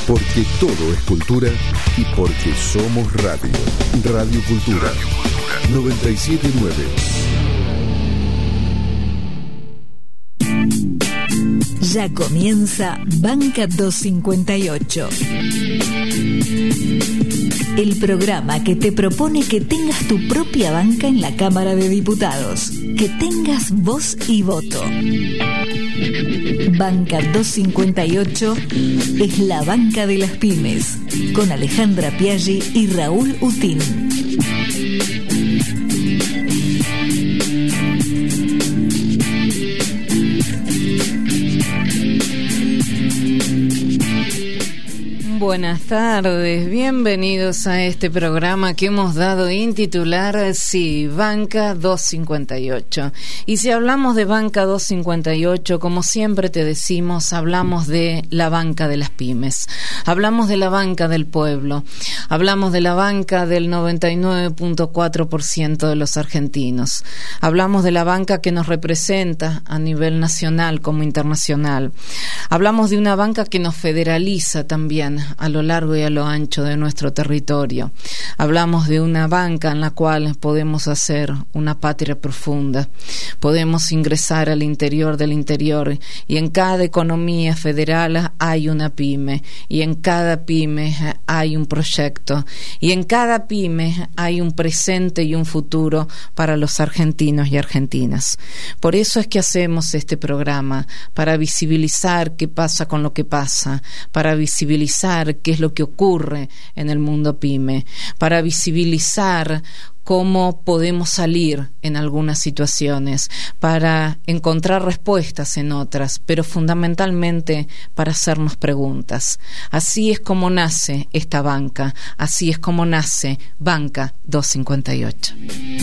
Porque todo es cultura y porque somos radio. Radio Cultura 979. Ya comienza Banca 258. El programa que te propone que tengas tu propia banca en la Cámara de Diputados. Que tengas voz y voto. Banca 258 es la banca de las pymes. Con Alejandra Piaggi y Raúl Utín. Buenas tardes, bienvenidos a este programa que hemos dado en titular, sí, Banca 258. Y si hablamos de Banca 258, como siempre te decimos, hablamos de la banca de las pymes, hablamos de la banca del pueblo, hablamos de la banca del 99.4% de los argentinos, hablamos de la banca que nos representa a nivel nacional como internacional, hablamos de una banca que nos federaliza también a lo largo y a lo ancho de nuestro territorio. Hablamos de una banca en la cual podemos hacer una patria profunda, podemos ingresar al interior del interior, y en cada economía federal hay una pyme, y en cada pyme hay un proyecto, y en cada pyme hay un presente y un futuro para los argentinos y argentinas. Por eso es que hacemos este programa, para visibilizar qué pasa con lo que pasa, para visibilizar qué es lo que ocurre en el mundo pyme, para visibilizar cómo podemos salir en algunas situaciones, para encontrar respuestas en otras, pero fundamentalmente para hacernos preguntas. Así es como nace esta banca, así es como nace Banca 258.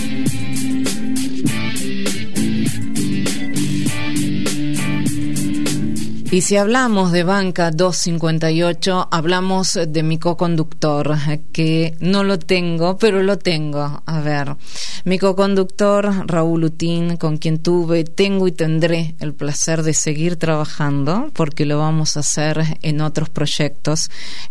Y si hablamos de Banca 258, hablamos de mi coconductor, que no lo tengo, pero lo tengo. A ver, mi coconductor, Raúl Utín, con quien tengo y tendré el placer de seguir trabajando, porque lo vamos a hacer en otros proyectos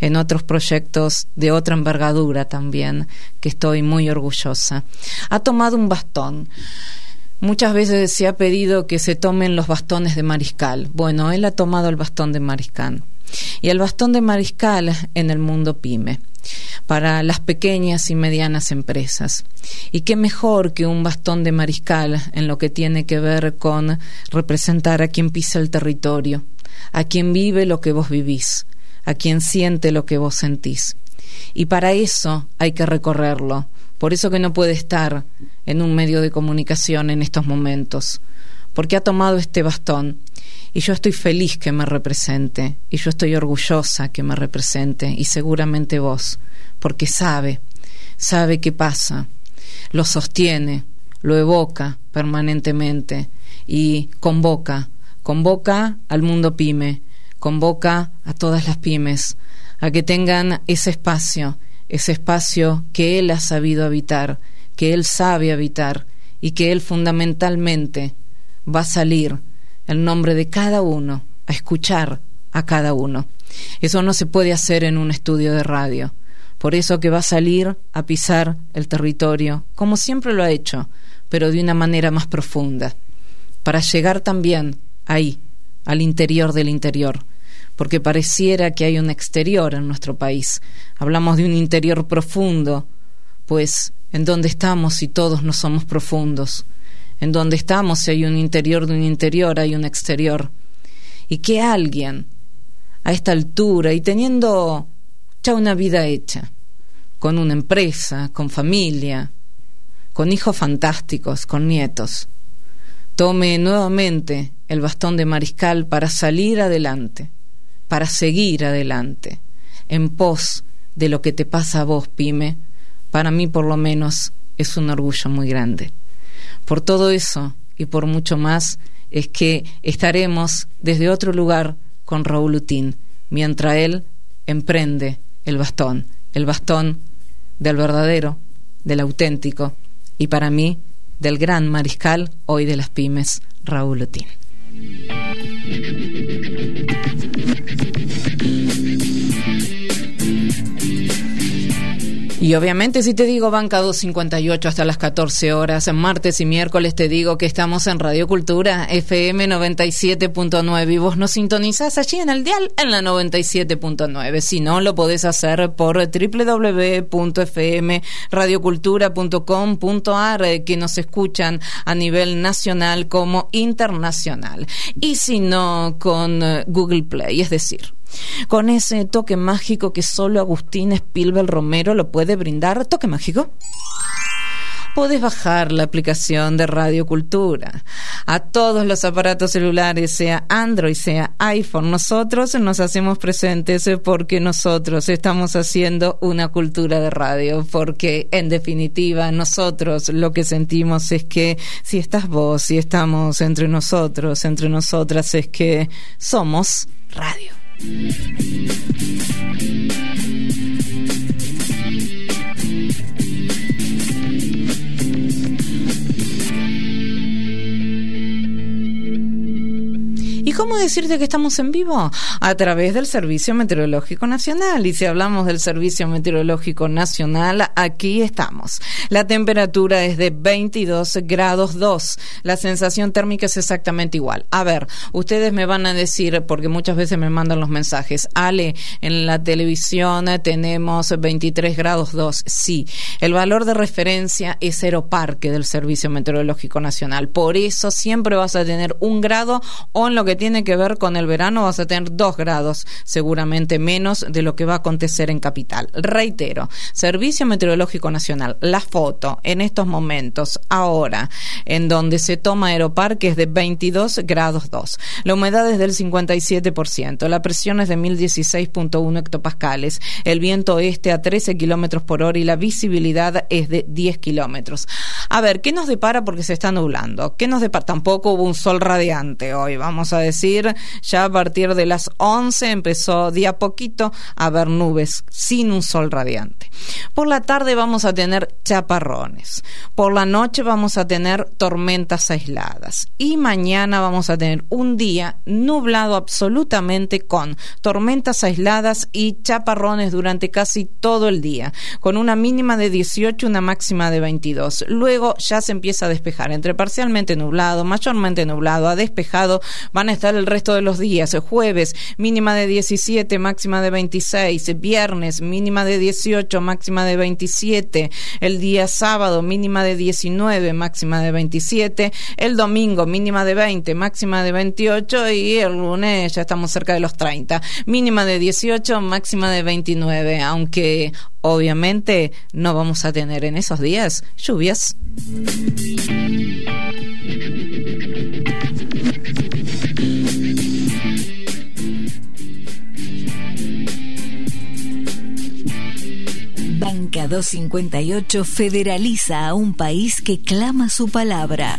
de otra envergadura también, que estoy muy orgullosa. Ha tomado un bastón. Muchas veces se ha pedido que se tomen los bastones de mariscal. Bueno, él ha tomado el bastón de mariscal. Y el bastón de mariscal en el mundo pyme, para las pequeñas y medianas empresas. Y qué mejor que un bastón de mariscal en lo que tiene que ver con representar a quien pisa el territorio, a quien vive lo que vos vivís, a quien siente lo que vos sentís. Y para eso hay que recorrerlo. Por eso que no puede estar en un medio de comunicación en estos momentos, porque ha tomado este bastón, y yo estoy feliz que me represente, y yo estoy orgullosa que me represente, y seguramente vos, porque sabe qué pasa, lo sostiene, lo evoca permanentemente, y convoca al mundo pyme, convoca a todas las pymes, a que tengan ese espacio que él ha sabido habitar, que él sabe habitar, y que él fundamentalmente va a salir en nombre de cada uno, a escuchar a cada uno. Eso no se puede hacer en un estudio de radio. Por eso que va a salir a pisar el territorio, como siempre lo ha hecho, pero de una manera más profunda, para llegar también ahí, al interior del interior. Porque pareciera que hay un exterior en nuestro país. Hablamos de un interior profundo, pues ¿en dónde estamos si todos no somos profundos? ¿En dónde estamos si hay un interior de un interior, hay un exterior? Y que alguien, a esta altura y teniendo ya una vida hecha, con una empresa, con familia, con hijos fantásticos, con nietos, tome nuevamente el bastón de mariscal para salir adelante, para seguir adelante, en pos de lo que te pasa a vos, pyme, para mí por lo menos es un orgullo muy grande. Por todo eso y por mucho más es que estaremos desde otro lugar con Raúl Utín, mientras él emprende el bastón del verdadero, del auténtico, y para mí, del gran mariscal hoy de las pymes, Raúl Utín. Y obviamente si te digo Banca 258 hasta las 14 horas, martes y miércoles te digo que estamos en Radio Cultura FM 97.9 y vos nos sintonizás allí en el dial en la 97.9. Si no, lo podés hacer por www.fmradiocultura.com.ar, que nos escuchan a nivel nacional como internacional. Y si no, con Google Play, es decir, con ese toque mágico que solo Agustín Spielberg Romero lo puede brindar. ¿Toque mágico? Podés bajar la aplicación de Radio Cultura a todos los aparatos celulares, sea Android, sea iPhone. Nosotros nos hacemos presentes porque nosotros estamos haciendo una cultura de radio, porque en definitiva nosotros lo que sentimos es que si estás vos, si estamos entre nosotros, entre nosotras, es que somos radio. ¿Y cómo decirte que estamos en vivo? A través del Servicio Meteorológico Nacional. Y si hablamos del Servicio Meteorológico Nacional, aquí estamos. La temperatura es de 22 grados 2. La sensación térmica es exactamente igual. A ver, ustedes me van a decir, porque muchas veces me mandan los mensajes, Ale, en la televisión tenemos 23 grados 2. Sí, el valor de referencia es Aeroparque del Servicio Meteorológico Nacional. Por eso siempre vas a tener 1 grado, o en lo que tiene que ver con el verano vas a tener 2 grados, seguramente menos de lo que va a acontecer en Capital. Reitero, Servicio Meteorológico Nacional, la foto en estos momentos, ahora, en donde se toma Aeroparque, es de 22 grados 2. La humedad es del 57%, la presión es de 1016.1 hectopascales, el viento este a 13 kilómetros por hora y la visibilidad es de 10 kilómetros. A ver, ¿qué nos depara? Porque se está nublando. ¿Qué nos depara? Tampoco hubo un sol radiante hoy, vamos a decir, ya a partir de las 11 empezó de a poquito a haber nubes sin un sol radiante. Por la tarde vamos a tener chaparrones, por la noche vamos a tener tormentas aisladas y mañana vamos a tener un día nublado absolutamente con tormentas aisladas y chaparrones durante casi todo el día, con una mínima de 18, una máxima de 22. Luego ya se empieza a despejar, entre parcialmente nublado, mayormente nublado, a despejado van a estar el resto de los días. Jueves, mínima de 17, máxima de 26. Viernes, mínima de 18, máxima de 27. El día sábado, mínima de 19, máxima de 27. El domingo, mínima de 20, máxima de 28. Y el lunes ya estamos cerca de los 30. Mínima de 18, máxima de 29. Aunque obviamente no vamos a tener en esos días lluvias. Banca 258 federaliza a un país que clama su palabra.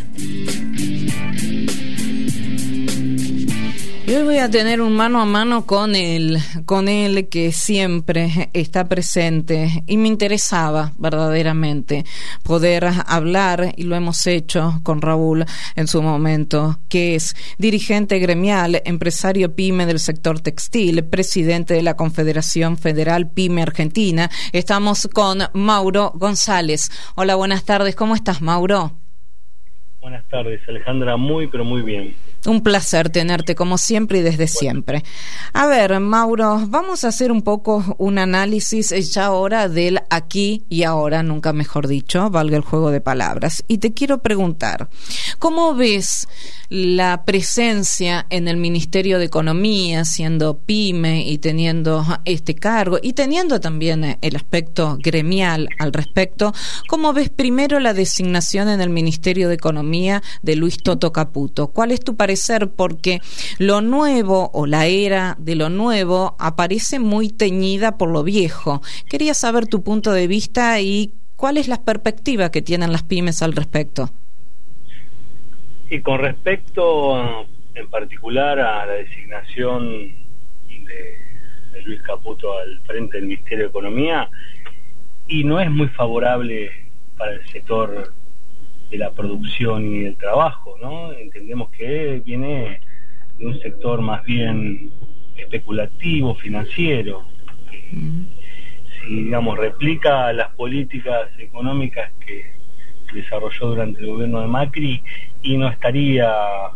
Y hoy voy a tener un mano a mano con él que siempre está presente y me interesaba verdaderamente poder hablar, y lo hemos hecho con Raúl en su momento, que es dirigente gremial, empresario PYME del sector textil, presidente de la Confederación Federal PYME Argentina. Estamos con Mauro González. Hola, buenas tardes. ¿Cómo estás, Mauro? Buenas tardes, Alejandra. Muy, pero muy bien. Un placer tenerte como siempre y desde siempre. A ver, Mauro, vamos a hacer un poco un análisis ya ahora del aquí y ahora, nunca mejor dicho, valga el juego de palabras. Y te quiero preguntar, ¿cómo ves la presencia en el Ministerio de Economía, siendo PYME y teniendo este cargo y teniendo también el aspecto gremial al respecto? ¿Cómo ves primero la designación en el Ministerio de Economía de Luis Toto Caputo? ¿Cuál es tu parecer? Porque lo nuevo o la era de lo nuevo aparece muy teñida por lo viejo. Quería saber tu punto de vista y cuál es la perspectiva que tienen las pymes al respecto. Y con respecto en particular a la designación de Luis Caputo al frente del Ministerio de Economía, y no es muy favorable para el sector de la producción y del trabajo, ¿no? Entendemos que viene de un sector más bien especulativo, financiero. digamos, replica las políticas económicas que desarrolló durante el gobierno de Macri, y no estaría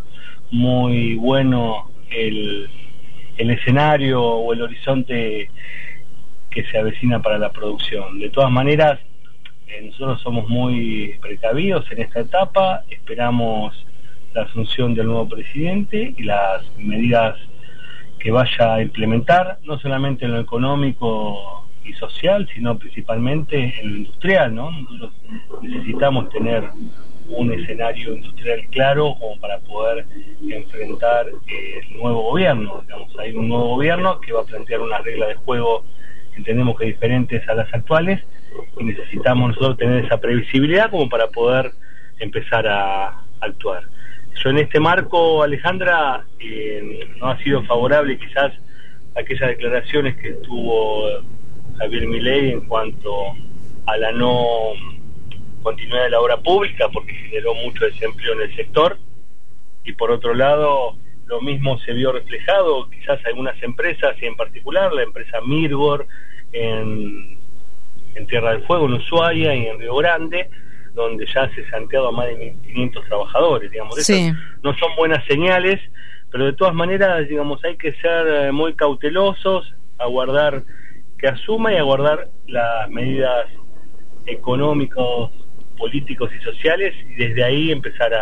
muy bueno el escenario o el horizonte que se avecina para la producción. De todas maneras, nosotros somos muy precavidos en esta etapa, esperamos la asunción del nuevo presidente y las medidas que vaya a implementar, no solamente en lo económico y social, sino principalmente en lo industrial, ¿no? Nosotros necesitamos tener un escenario industrial claro como para poder enfrentar el nuevo gobierno. Digamos, hay un nuevo gobierno que va a plantear unas reglas de juego, entendemos que diferentes a las actuales, y necesitamos nosotros tener esa previsibilidad como para poder empezar a actuar. Yo en este marco, Alejandra, no ha sido favorable quizás aquellas declaraciones que tuvo Javier Milei en cuanto a la no continuidad de la obra pública, porque generó mucho desempleo en el sector, y por otro lado lo mismo se vio reflejado quizás algunas empresas, y en particular la empresa Mirgor en Tierra del Fuego, en Ushuaia y en Río Grande, donde ya se ha cesanteado a más de 1.500 trabajadores, digamos. Sí. Esas no son buenas señales, pero de todas maneras, digamos, hay que ser muy cautelosos, aguardar que asuma y aguardar las medidas económicos, políticos y sociales, y desde ahí empezar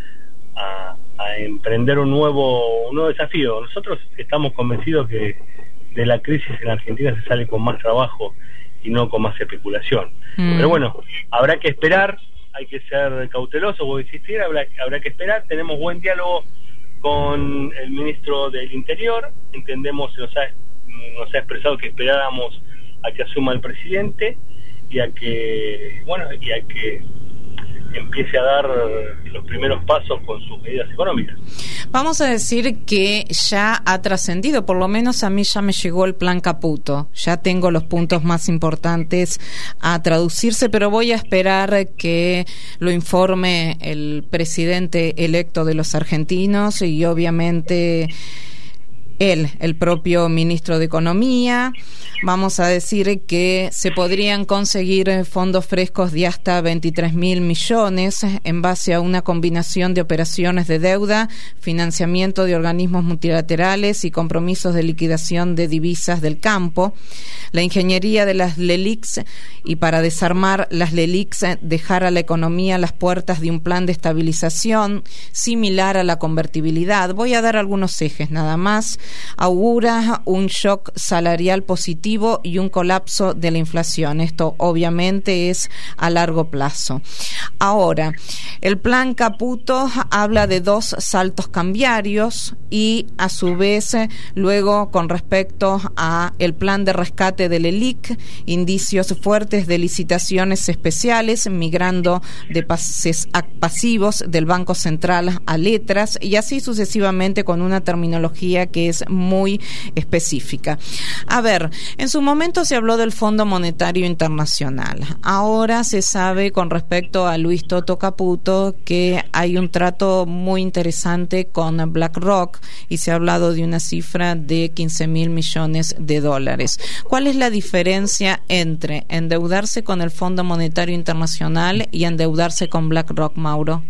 a emprender un nuevo desafío. Nosotros estamos convencidos que de la crisis en Argentina se sale con más trabajo y no con más especulación. Pero bueno, habrá que esperar, hay que ser cautelosos, voy a insistir, habrá que esperar. Tenemos buen diálogo con el ministro del Interior, entendemos, nos ha expresado que esperáramos a que asuma el presidente y a que empiece a dar los primeros pasos con sus medidas económicas. Vamos a decir que ya ha trascendido, por lo menos a mí ya me llegó el plan Caputo, ya tengo los puntos más importantes a traducirse, pero voy a esperar que lo informe el presidente electo de los argentinos y obviamente el propio ministro de Economía. Vamos a decir que se podrían conseguir fondos frescos de hasta 23.000 millones en base a una combinación de operaciones de deuda, financiamiento de organismos multilaterales y compromisos de liquidación de divisas del campo. La ingeniería de las LELIQs, y para desarmar las LELIQs dejar a la economía a las puertas de un plan de estabilización similar a la convertibilidad. Voy a dar algunos ejes nada más. Augura un shock salarial positivo y un colapso de la inflación. Esto obviamente es a largo plazo. Ahora, el plan Caputo habla de 2 saltos cambiarios y a su vez luego con respecto a el plan de rescate del LELIQ, indicios fuertes de licitaciones especiales migrando de pases pasivos del Banco Central a letras y así sucesivamente con una terminología que es muy específica. A ver, en su momento se habló del Fondo Monetario Internacional. Ahora se sabe con respecto a Luis Toto Caputo que hay un trato muy interesante con BlackRock y se ha hablado de una cifra de 15.000 millones de dólares. ¿Cuál es la diferencia entre endeudarse con el Fondo Monetario Internacional y endeudarse con BlackRock, Mauro?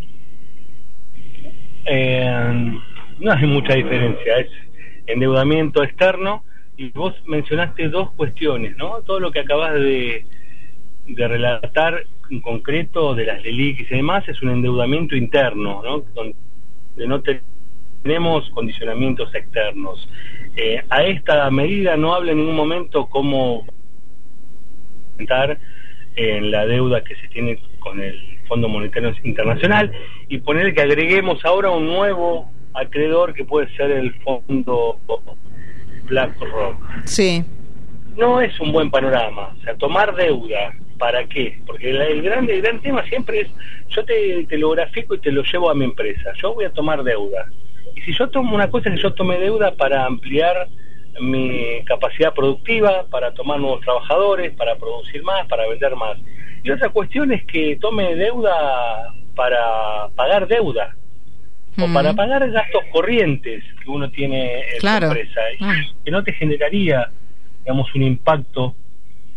No hay mucha diferencia, es endeudamiento externo, y vos mencionaste 2 cuestiones, ¿no? Todo lo que acabas de relatar en concreto de las LELIQ y demás es un endeudamiento interno, ¿no? Donde no tenemos condicionamientos externos. A esta medida no habla en ningún momento cómo aumentar en la deuda que se tiene con el Fondo Monetario Internacional y poner que agreguemos ahora un nuevo acreedor que puede ser el fondo BlackRock. Sí. No es un buen panorama. O sea, tomar deuda, ¿para qué? Porque el gran tema siempre es, yo te lo grafico y te lo llevo a mi empresa. Yo voy a tomar deuda. Y si yo tomo una cosa, es que yo tome deuda para ampliar mi capacidad productiva, para tomar nuevos trabajadores, para producir más, para vender más. Y otra cuestión es que tome deuda para pagar deuda. O para pagar gastos corrientes que uno tiene en su empresa, y que no te generaría, digamos, un impacto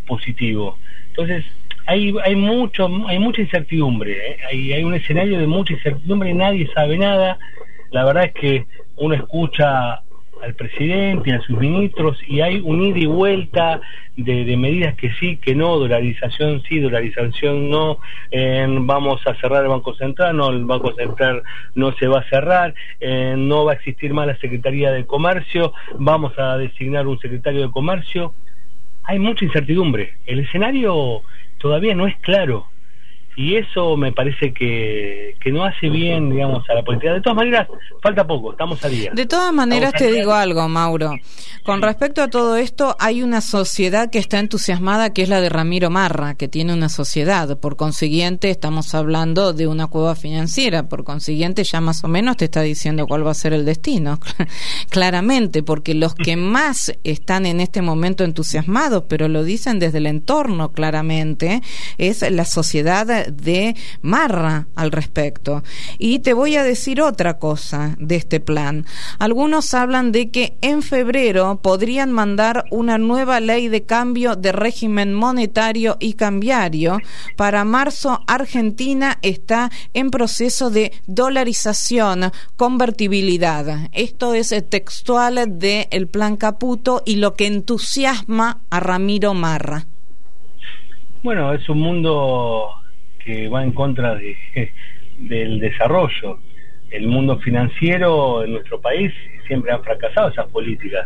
positivo. Entonces, hay mucha incertidumbre, hay un escenario de mucha incertidumbre, nadie sabe nada. La verdad es que uno escucha al presidente y a sus ministros y hay un ida y vuelta de medidas que sí, que no, dolarización sí, dolarización no, vamos a cerrar el Banco Central, no, el Banco Central no se va a cerrar, no va a existir más la Secretaría de Comercio, vamos a designar un secretario de Comercio. Hay mucha incertidumbre, el escenario todavía no es claro. Y eso me parece que no hace bien, digamos, a la política. De todas maneras, falta poco, estamos al día. De todas maneras, te digo algo, Mauro. Con respecto a todo esto, hay una sociedad que está entusiasmada, que es la de Ramiro Marra, que tiene una sociedad. Por consiguiente, estamos hablando de una cueva financiera. Por consiguiente, ya más o menos te está diciendo cuál va a ser el destino. Claramente, porque los que más están en este momento entusiasmados, pero lo dicen desde el entorno claramente, es la sociedad de Marra al respecto. Y te voy a decir otra cosa de este plan. Algunos hablan de que en febrero podrían mandar una nueva ley de cambio de régimen monetario y cambiario. Para marzo, Argentina está en proceso de dolarización, convertibilidad. Esto es textual del plan Caputo y lo que entusiasma a Ramiro Marra. Bueno, es un mundo que va en contra del desarrollo. El mundo financiero en nuestro país siempre han fracasado esas políticas.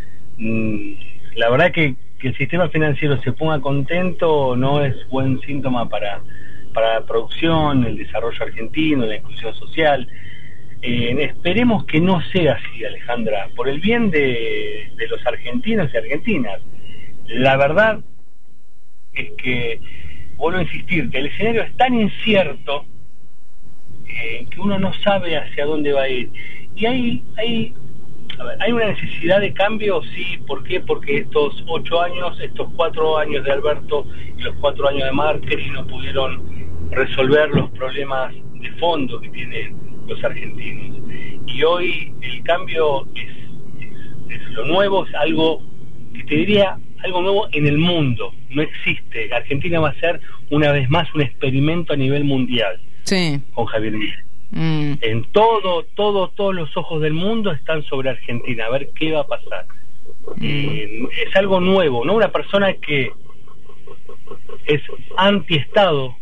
La verdad que el sistema financiero se ponga contento no es buen síntoma para la producción, el desarrollo argentino, la inclusión social. Esperemos que no sea así, Alejandra, por el bien de los argentinos y argentinas. La verdad es que vuelvo a insistir, que el escenario es tan incierto que uno no sabe hacia dónde va a ir. Y hay una necesidad de cambio, sí. ¿Por qué? Porque estos 4 años de Alberto y los 4 años de Macri no pudieron resolver los problemas de fondo que tienen los argentinos. Y hoy el cambio es lo nuevo, es algo que te diría algo nuevo en el mundo. No existe. Argentina va a ser una vez más un experimento a nivel mundial. Sí. Con Javier Milei. En todos los ojos del mundo están sobre Argentina, a ver qué va a pasar. Es algo nuevo, ¿no? Una persona que es anti-Estado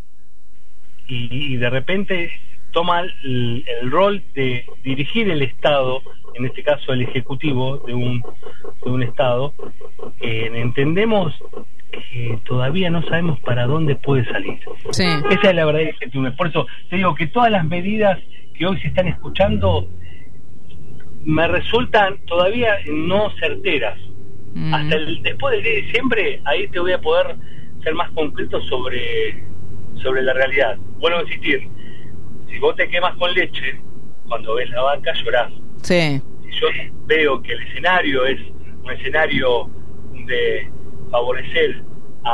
y de repente toma el rol de dirigir el Estado, en este caso el Ejecutivo de un Estado. Entendemos que todavía no sabemos para dónde puede salir. Sí. Esa es la verdad. Por eso te digo que todas las medidas que hoy se están escuchando me resultan todavía no certeras. Hasta después del 10 de diciembre, ahí te voy a poder ser más concreto sobre la realidad. Vuelvo a insistir, si vos te quemas con leche, cuando ves la vaca llorás. Sí. Si yo veo que el escenario es un escenario de favorecer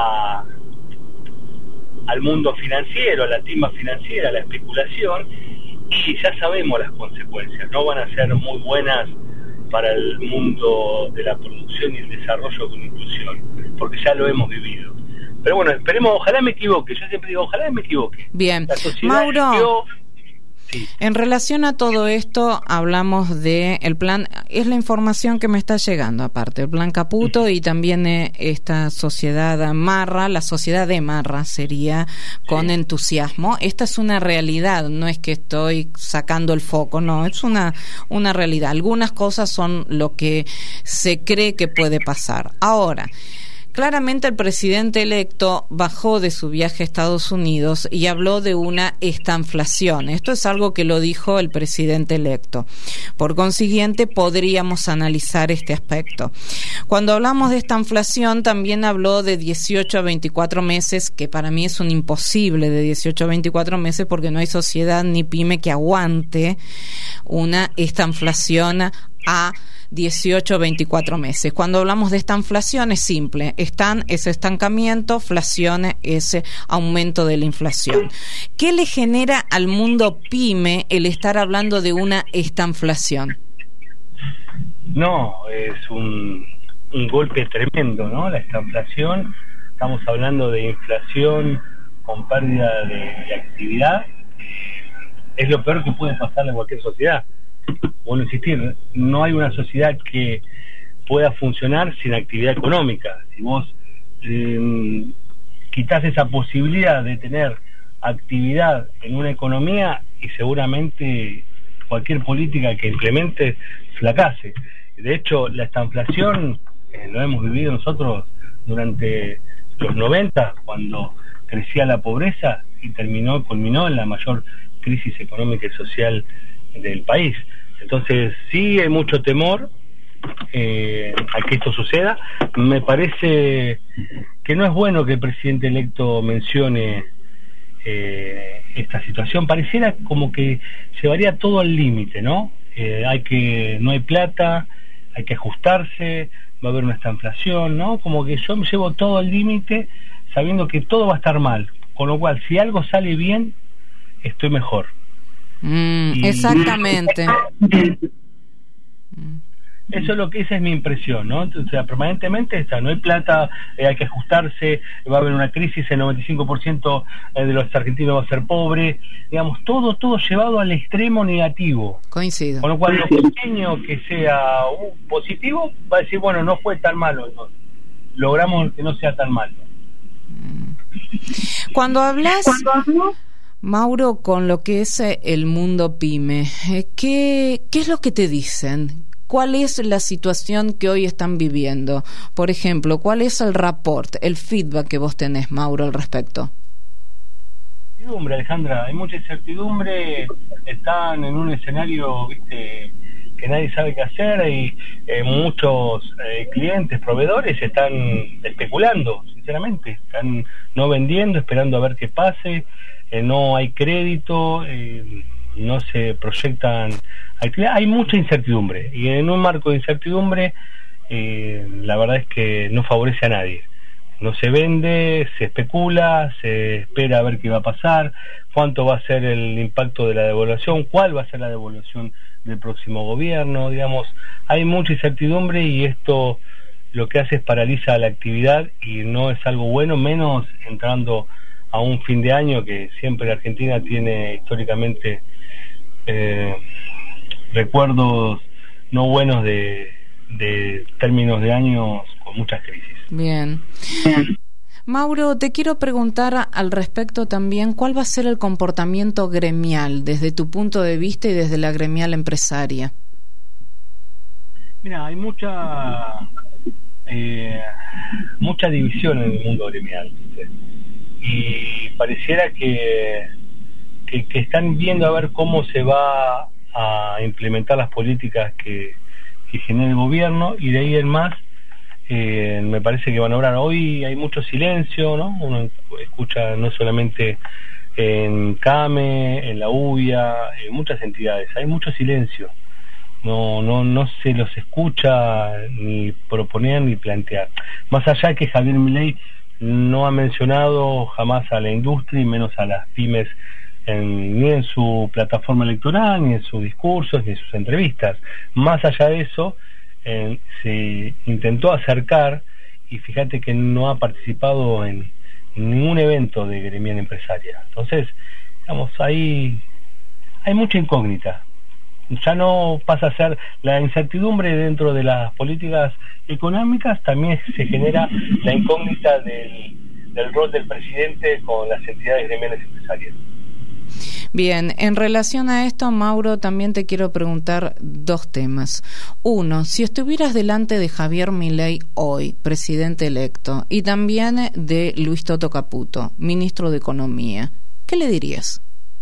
al mundo financiero, a la timba financiera, a la especulación, y ya sabemos las consecuencias, no van a ser muy buenas para el mundo de la producción y el desarrollo con inclusión, porque ya lo hemos vivido. Pero bueno, esperemos, ojalá me equivoque, yo siempre digo, ojalá me equivoque. Bien, la sociedad Mauro, sí. En relación a todo esto, hablamos de el plan, es la información que me está llegando aparte, el plan Caputo y también esta sociedad Marra, la sociedad de Marra sería con entusiasmo. Esta es una realidad, no es que estoy sacando el foco, no, es una realidad. Algunas cosas son lo que se cree que puede pasar. Ahora, claramente el presidente electo bajó de su viaje a Estados Unidos y habló de una estanflación. Esto es algo que lo dijo el presidente electo. Por consiguiente, podríamos analizar este aspecto. Cuando hablamos de estanflación, también habló de 18 a 24 meses, que para mí es un imposible de 18 a 24 meses porque no hay sociedad ni pyme que aguante una estanflación a 18 o 24 meses. Cuando hablamos de estanflación es simple, es estancamiento, flación es aumento de la inflación. ¿Qué le genera al mundo pyme el estar hablando de una estanflación? No, es un un golpe tremendo, ¿no? La estanflación, estamos hablando de inflación con pérdida de actividad, es lo peor que puede pasarle a cualquier sociedad. Bueno, insistir, no hay una sociedad que pueda funcionar sin actividad económica. Si vos quitas esa posibilidad de tener actividad en una economía, y seguramente cualquier política que implemente fracase. De hecho, la estanflación lo hemos vivido nosotros durante los 90, cuando crecía la pobreza y culminó en la mayor crisis económica y social del país. Entonces, sí hay mucho temor a que esto suceda. Me parece que no es bueno que el presidente electo mencione esta situación. Pareciera como que llevaría todo al límite, ¿no? No hay plata, hay que ajustarse, va a haber una estanflación, ¿no? Como que yo me llevo todo al límite sabiendo que todo va a estar mal, con lo cual si algo sale bien, estoy mejor. Exactamente. Eso es esa es mi impresión, ¿no? O sea, permanentemente no hay plata, hay que ajustarse, va a haber una crisis, el 95% de los argentinos va a ser pobre, digamos, todo llevado al extremo negativo. Coincido. Con lo cual, lo pequeño que sea positivo, va a decir, bueno, no fue tan malo, entonces logramos que no sea tan malo. Cuando hablas, Mauro, con lo que es el mundo pyme, ¿qué es lo que te dicen? ¿Cuál es la situación que hoy están viviendo? Por ejemplo, ¿cuál es el rapport, el feedback que vos tenés, Mauro, al respecto? Incertidumbre, Alejandra, hay mucha incertidumbre, están en un escenario, viste, que nadie sabe qué hacer, y muchos clientes, proveedores están especulando, sinceramente, están no vendiendo, esperando a ver qué pase, no hay crédito, no se proyectan actividades, hay mucha incertidumbre, y en un marco de incertidumbre la verdad es que no favorece a nadie. No se vende, se especula, se espera a ver qué va a pasar, cuánto va a ser el impacto de la devaluación, cuál va a ser la devaluación del próximo gobierno, digamos, hay mucha incertidumbre, y esto lo que hace es paraliza la actividad, y no es algo bueno, menos entrando a un fin de año que siempre la Argentina tiene históricamente recuerdos no buenos de términos de años con muchas crisis. Bien. Mauro, te quiero preguntar al respecto también, ¿cuál va a ser el comportamiento gremial desde tu punto de vista y desde la gremial empresaria? Mira, hay mucha división en el mundo gremial, ¿sí? Y pareciera que están viendo a ver cómo se va a implementar las políticas que genera el gobierno, y de ahí en más me parece que van a obrar. Hoy hay mucho silencio, ¿no? Uno escucha no solamente en CAME, en la UBIA, en muchas entidades, hay mucho silencio. No se los escucha ni proponer ni plantear. Más allá de que Javier Milei no ha mencionado jamás a la industria y menos a las pymes ni en su plataforma electoral, ni en sus discursos, ni en sus entrevistas. Más allá de eso, se intentó acercar, y fíjate que no ha participado en ningún evento de gremial empresaria. Entonces, digamos, hay mucha incógnita. Ya no pasa a ser la incertidumbre dentro de las políticas económicas, también se genera la incógnita del rol del presidente con las entidades gremiales empresarias. Bien, en relación a esto, Mauro, también te quiero preguntar dos temas. Uno, si estuvieras delante de Javier Milei hoy, presidente electo, y también de Luis Toto Caputo, ministro de Economía, ¿qué le dirías?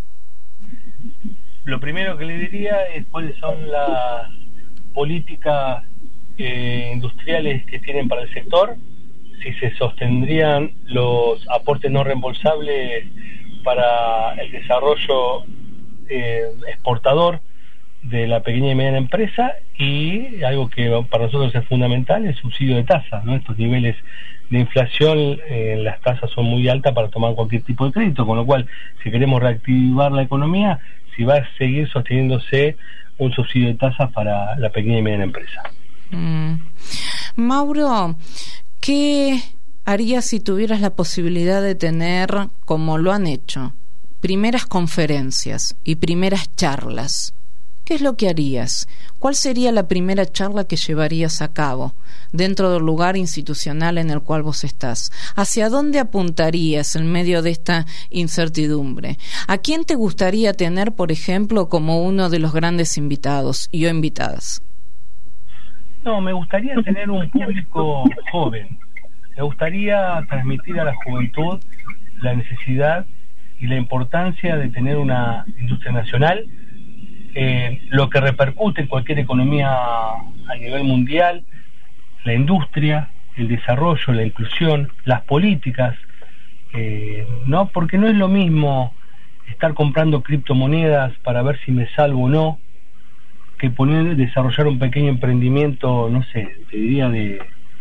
Lo primero que le diría es cuáles son las políticas industriales que tienen para el sector, si se sostendrían los aportes no reembolsables para el desarrollo exportador de la pequeña y mediana empresa, y algo que para nosotros es fundamental, el subsidio de tasas, ¿no? Estos niveles de inflación, las tasas son muy altas para tomar cualquier tipo de crédito, con lo cual, si queremos reactivar la economía, si va a seguir sosteniéndose un subsidio de tasas para la pequeña y mediana empresa. Mauro, ¿qué harías si tuvieras la posibilidad de tener, como lo han hecho, primeras conferencias y primeras charlas? ¿Qué es lo que harías? ¿Cuál sería la primera charla que llevarías a cabo dentro del lugar institucional en el cual vos estás? ¿Hacia dónde apuntarías en medio de esta incertidumbre? ¿A quién te gustaría tener, por ejemplo, como uno de los grandes invitados y o invitadas? No, me gustaría tener un público joven. Me gustaría transmitir a la juventud la necesidad y la importancia de tener una industria nacional, lo que repercute en cualquier economía a nivel mundial, la industria, el desarrollo, la inclusión, las políticas, ¿no? Porque no es lo mismo estar comprando criptomonedas para ver si me salvo o no, que desarrollar un pequeño emprendimiento, no sé, te diría de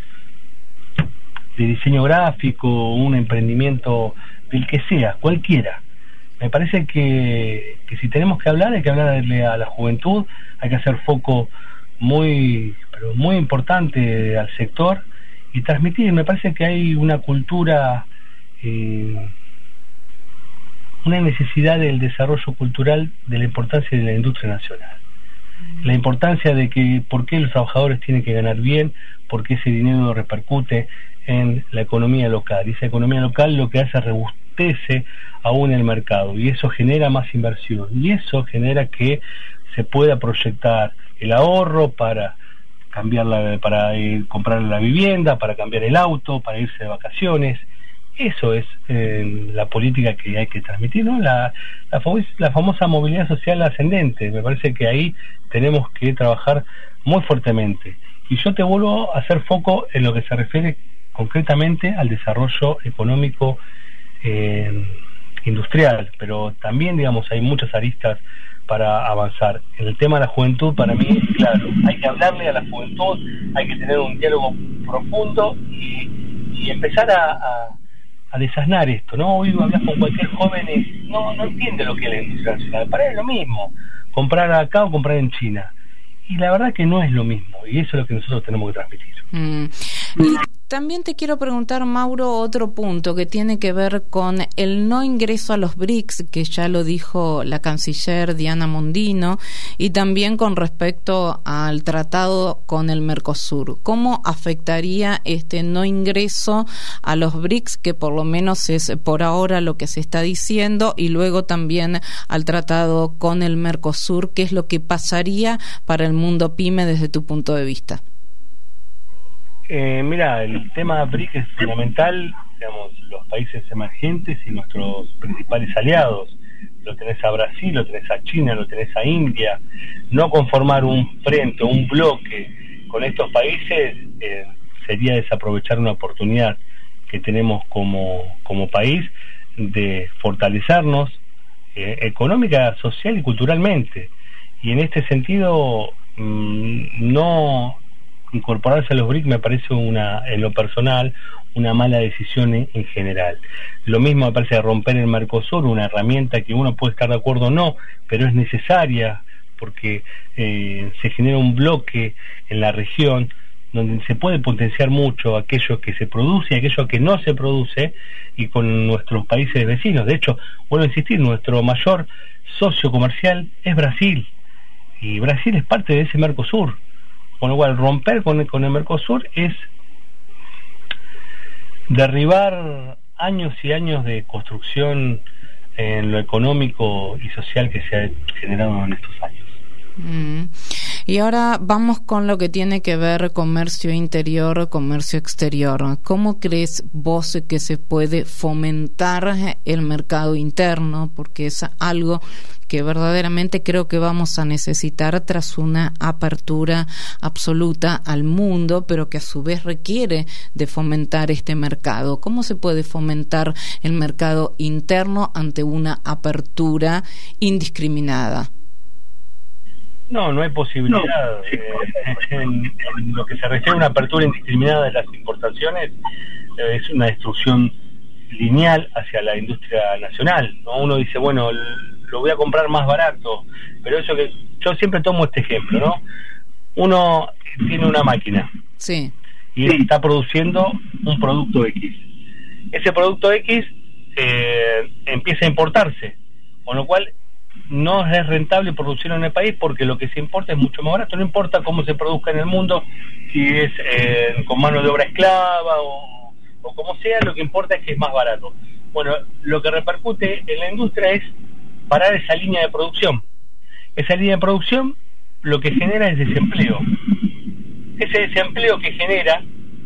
diseño gráfico, un emprendimiento del que sea, cualquiera. Me parece que si tenemos que hablar, hay que hablarle a la juventud, hay que hacer foco pero muy importante al sector y transmitir. Me parece que hay una cultura, una necesidad del desarrollo cultural, de la importancia de la industria nacional. La importancia de que por qué los trabajadores tienen que ganar bien, por qué ese dinero repercute en la economía local. Y esa economía local lo que hace es robustece aún el mercado y eso genera más inversión y eso genera que se pueda proyectar el ahorro para comprar la vivienda, para cambiar el auto, para irse de vacaciones. Eso es la política que hay que transmitir, ¿no? La famosa movilidad social ascendente. Me parece que ahí tenemos que trabajar muy fuertemente. Y yo te vuelvo a hacer foco en lo que se refiere concretamente al desarrollo económico industrial, pero también, digamos, hay muchas aristas para avanzar. En el tema de la juventud, para mí, claro, hay que hablarle a la juventud, hay que tener un diálogo profundo y empezar a desasnar esto, ¿no? Hoy hablas con cualquier joven y no entiende lo que es la industria nacional. Para él es lo mismo, comprar acá o comprar en China. Y la verdad que no es lo mismo, y eso es lo que nosotros tenemos que transmitir. Y también te quiero preguntar, Mauro, otro punto que tiene que ver con el no ingreso a los BRICS, que ya lo dijo la canciller Diana Mondino, y también con respecto al tratado con el Mercosur. ¿Cómo afectaría este no ingreso a los BRICS, que por lo menos es por ahora lo que se está diciendo, y luego también al tratado con el Mercosur? ¿Qué es lo que pasaría para el mundo PYME desde tu punto de vista? Mira, el tema BRIC es fundamental, digamos, los países emergentes y nuestros principales aliados. Lo tenés a Brasil, lo tenés a China, lo tenés a India. No conformar un frente, un bloque con estos países sería desaprovechar una oportunidad que tenemos como país de fortalecernos económica, social y culturalmente. Y en este sentido, no incorporarse a los BRIC me parece en lo personal una mala decisión en general. Lo mismo me parece romper el Mercosur, una herramienta que uno puede estar de acuerdo o no, pero es necesaria porque se genera un bloque en la región donde se puede potenciar mucho aquello que se produce y aquello que no se produce, y con nuestros países vecinos. De hecho, vuelvo a insistir, nuestro mayor socio comercial es Brasil, y Brasil es parte de ese Mercosur. Con lo cual, romper con el Mercosur es derribar años y años de construcción en lo económico y social que se ha generado en estos años. Y ahora vamos con lo que tiene que ver comercio interior, comercio exterior. ¿Cómo crees vos que se puede fomentar el mercado interno? Porque es algo que verdaderamente creo que vamos a necesitar tras una apertura absoluta al mundo, pero que a su vez requiere de fomentar este mercado. ¿Cómo se puede fomentar el mercado interno ante una apertura indiscriminada? No hay posibilidad. En lo que se refiere a una apertura indiscriminada de las importaciones, es una destrucción lineal hacia la industria nacional, ¿no? Uno dice, bueno, lo voy a comprar más barato, pero eso que yo siempre tomo este ejemplo, ¿no? Uno tiene una máquina, sí, y está produciendo un producto X. Ese producto X empieza a importarse, con lo cual no es rentable producirlo en el país porque lo que se importa es mucho más barato. No importa cómo se produzca en el mundo, si es con mano de obra esclava o como sea, lo que importa es que es más barato. Bueno, lo que repercute en la industria es parar esa línea de producción. Esa línea de producción lo que genera es desempleo. Ese desempleo que genera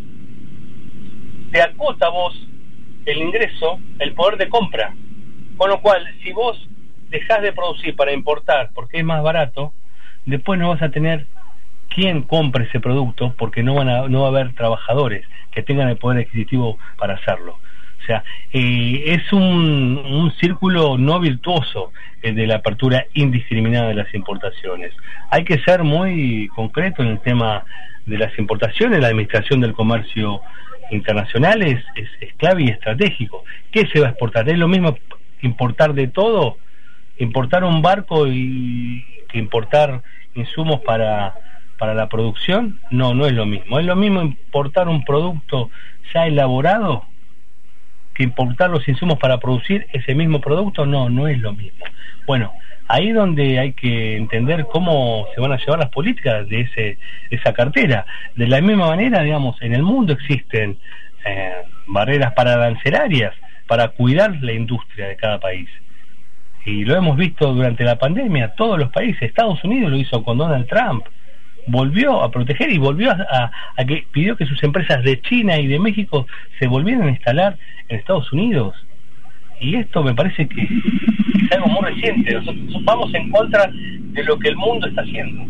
te acota a vos el ingreso, el poder de compra. Con lo cual, si vos dejás de producir para importar porque es más barato, después no vas a tener quien compre ese producto porque no va a haber trabajadores que tengan el poder adquisitivo para hacerlo. O sea, es un círculo no virtuoso de la apertura indiscriminada de las importaciones. Hay que ser muy concreto en el tema de las importaciones. La administración del comercio internacional es clave y estratégico. ¿Qué se va a exportar? ¿Es lo mismo importar de todo? ¿Importar un barco y que importar insumos para la producción? No es lo mismo. ¿Es lo mismo importar un producto ya elaborado que importar los insumos para producir ese mismo producto? No es lo mismo. Bueno, ahí es donde hay que entender cómo se van a llevar las políticas de esa cartera. De la misma manera, digamos, en el mundo existen barreras pararancelarias para cuidar la industria de cada país. Y lo hemos visto durante la pandemia, todos los países. Estados Unidos lo hizo con Donald Trump, volvió a proteger y volvió a que pidió que sus empresas de China y de México se volvieran a instalar en Estados Unidos. Y esto me parece que es algo muy reciente. Nosotros vamos en contra de lo que el mundo está haciendo.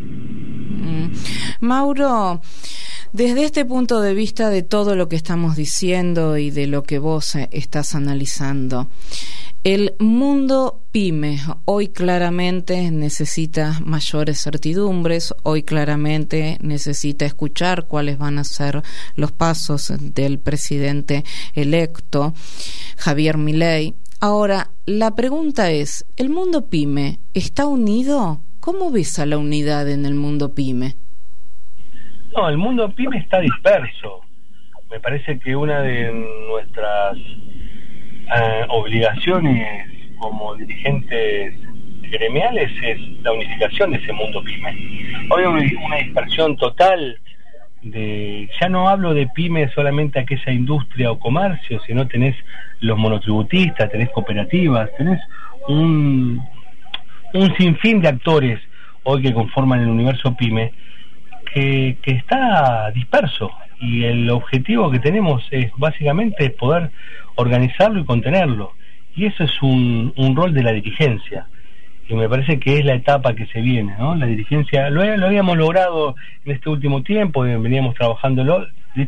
Mauro, desde este punto de vista de todo lo que estamos diciendo y de lo que vos estás analizando, el mundo pyme hoy claramente necesita mayores certidumbres, hoy claramente necesita escuchar cuáles van a ser los pasos del presidente electo, Javier Milei. Ahora, la pregunta es, ¿el mundo pyme está unido? ¿Cómo ves a la unidad en el mundo pyme? No, el mundo pyme está disperso. Me parece que una de nuestras obligaciones como dirigentes gremiales es la unificación de ese mundo pyme. Hoy hay una dispersión total ya no hablo de pyme solamente aquella industria o comercio, sino tenés los monotributistas, tenés cooperativas, tenés un sinfín de actores hoy que conforman el universo pyme que está disperso, y el objetivo que tenemos es básicamente poder organizarlo y contenerlo, y eso es un rol de la dirigencia, y me parece que es la etapa que se viene, ¿no? La dirigencia lo habíamos logrado en este último tiempo, venimos trabajándolo,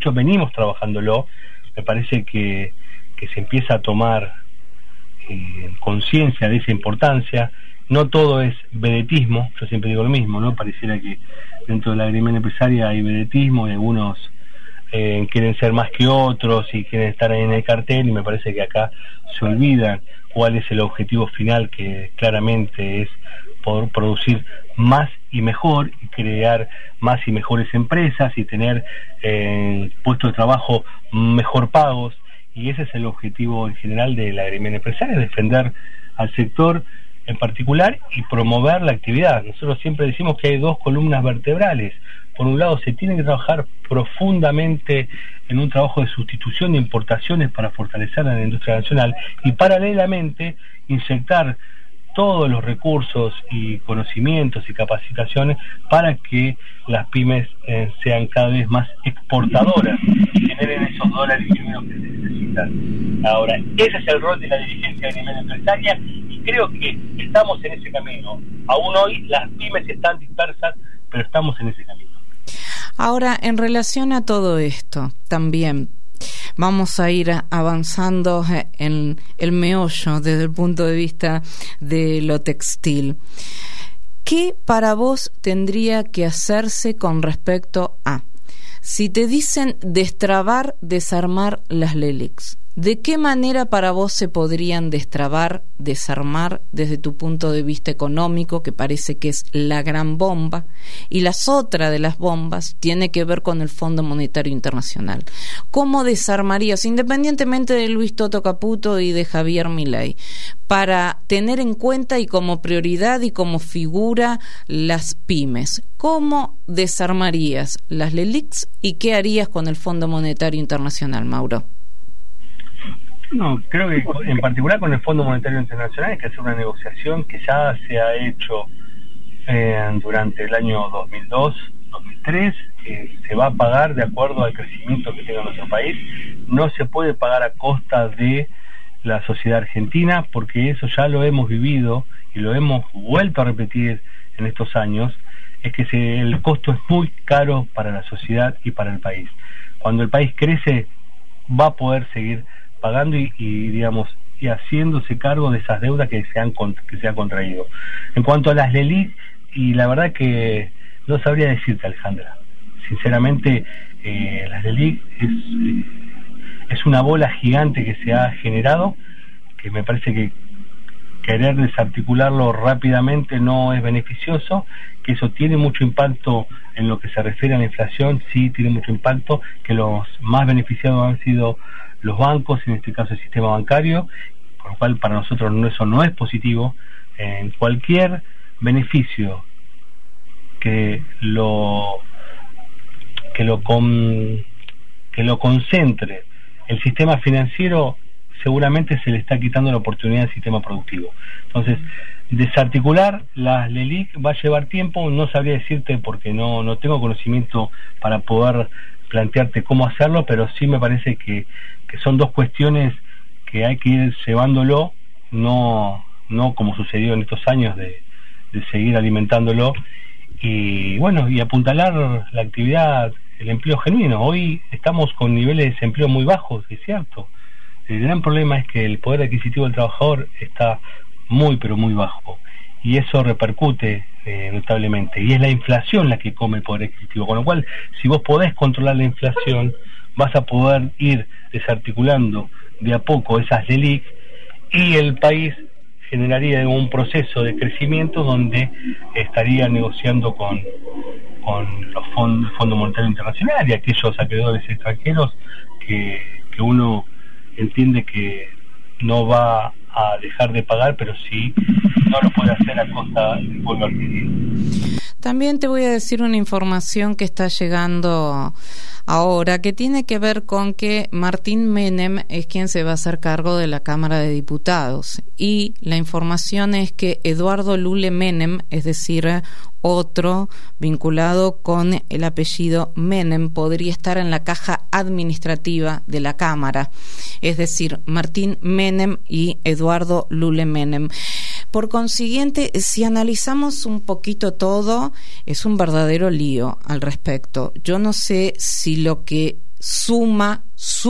me parece que se empieza a tomar conciencia de esa importancia. No todo es vedetismo, yo siempre digo lo mismo, ¿no? Pareciera que dentro de la gremial empresaria hay vedetismo y algunos quieren ser más que otros y quieren estar ahí en el cartel, y me parece que acá se olvidan cuál es el objetivo final, que claramente es poder producir más y mejor y crear más y mejores empresas y tener puestos de trabajo mejor pagos, y ese es el objetivo en general de la gremial empresaria, defender al sector en particular y promover la actividad. Nosotros siempre decimos que hay dos columnas vertebrales. Por un lado, se tiene que trabajar profundamente en un trabajo de sustitución de importaciones para fortalecer a la industria nacional, y paralelamente inyectar todos los recursos y conocimientos y capacitaciones para que las pymes sean cada vez más exportadoras y generen esos dólares que se necesitan. Ahora, ese es el rol de la dirigencia a nivel empresaria, y creo que estamos en ese camino. Aún hoy las pymes están dispersas, pero estamos en ese camino. Ahora, en relación a todo esto, también vamos a ir avanzando en el meollo desde el punto de vista de lo textil. ¿Qué para vos tendría que hacerse con respecto a, si te dicen destrabar, desarmar las LELIX, ¿De qué manera para vos se podrían destrabar, desarmar desde tu punto de vista económico, que parece que es la gran bomba? Y la otra de las bombas tiene que ver con el Fondo Monetario Internacional. ¿Cómo desarmarías, independientemente de Luis Toto Caputo y de Javier Milei, para tener en cuenta y como prioridad y como figura las pymes? ¿Cómo desarmarías las LELIQs y qué harías con el Fondo Monetario Internacional, Mauro? No, creo que en particular con el Fondo Monetario Internacional hay que hacer una negociación que ya se ha hecho durante el año 2002, 2003, se va a pagar de acuerdo al crecimiento que tenga nuestro país. No se puede pagar a costa de la sociedad argentina, porque eso ya lo hemos vivido y lo hemos vuelto a repetir en estos años, es que el costo es muy caro para la sociedad y para el país. Cuando el país crece, va a poder seguir pagando y haciéndose cargo de esas deudas que se han contraído. En cuanto a las LELIQ, y la verdad que no sabría decirte, Alejandra, sinceramente, las LELIQ es una bola gigante que se ha generado, que me parece que querer desarticularlo rápidamente no es beneficioso, que eso tiene mucho impacto en lo que se refiere a la inflación, sí tiene mucho impacto, que los más beneficiados han sido los bancos, en este caso el sistema bancario, por lo cual para nosotros eso no es positivo. En cualquier beneficio que lo concentre el sistema financiero, seguramente se le está quitando la oportunidad al sistema productivo. Entonces, desarticular las LELIQ va a llevar tiempo, no sabría decirte porque no tengo conocimiento para poder plantearte cómo hacerlo, pero sí me parece que son dos cuestiones que hay que ir llevándolo, no como sucedió en estos años de seguir alimentándolo, y bueno, y apuntalar la actividad, el empleo genuino. Hoy estamos con niveles de desempleo muy bajos, es cierto. El gran problema es que el poder adquisitivo del trabajador está muy pero muy bajo, y eso repercute notablemente, y es la inflación la que come el poder adquisitivo, con lo cual si vos podés controlar la inflación, vas a poder ir desarticulando de a poco esas LELIQ, y el país generaría un proceso de crecimiento donde estaría negociando con los fondos, el Fondo Monetario Internacional y aquellos acreedores extranjeros que uno entiende que no va a dejar de pagar, pero sí no lo puede hacer a costa del pueblo argentino. También te voy a decir una información que está llegando ahora, que tiene que ver con que Martín Menem es quien se va a hacer cargo de la Cámara de Diputados, y la información es que Eduardo Lule Menem, es decir, otro vinculado con el apellido Menem, podría estar en la caja administrativa de la Cámara, es decir, Martín Menem y Eduardo Lule Menem. Por consiguiente, si analizamos un poquito todo, es un verdadero lío al respecto. Yo no sé si lo que suma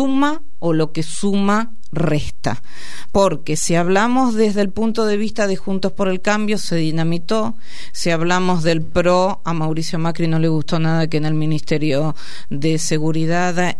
o lo que suma resta, porque si hablamos desde el punto de vista de Juntos por el Cambio, se dinamitó. Si hablamos del PRO, a Mauricio Macri no le gustó nada que en el Ministerio de Seguridad